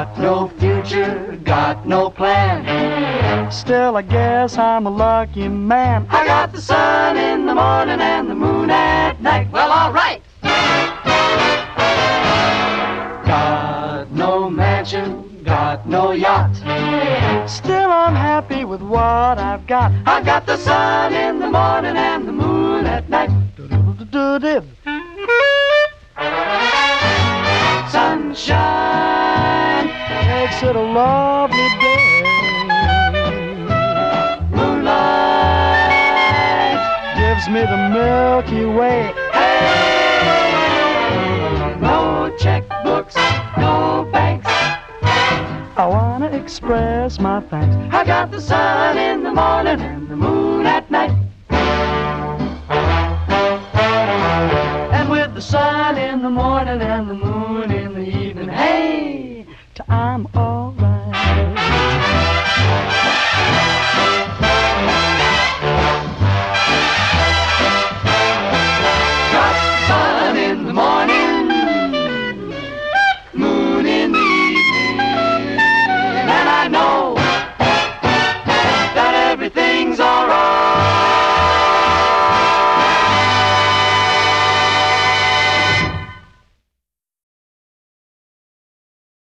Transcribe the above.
Got no future, got no plan. Still, I guess I'm a lucky man. I got the sun in the morning and the moon at night. Well, all right. Got no mansion, got no yacht. Still, I'm happy with what I've got. I got the sun in the morning and the moon at night. Sunshine makes it a lovely day. Moonlight gives me the Milky Way. Hey, no checkbooks, no banks. I wanna express my thanks. I got the sun in the morning and the moon at night. And with the sun in the morning and the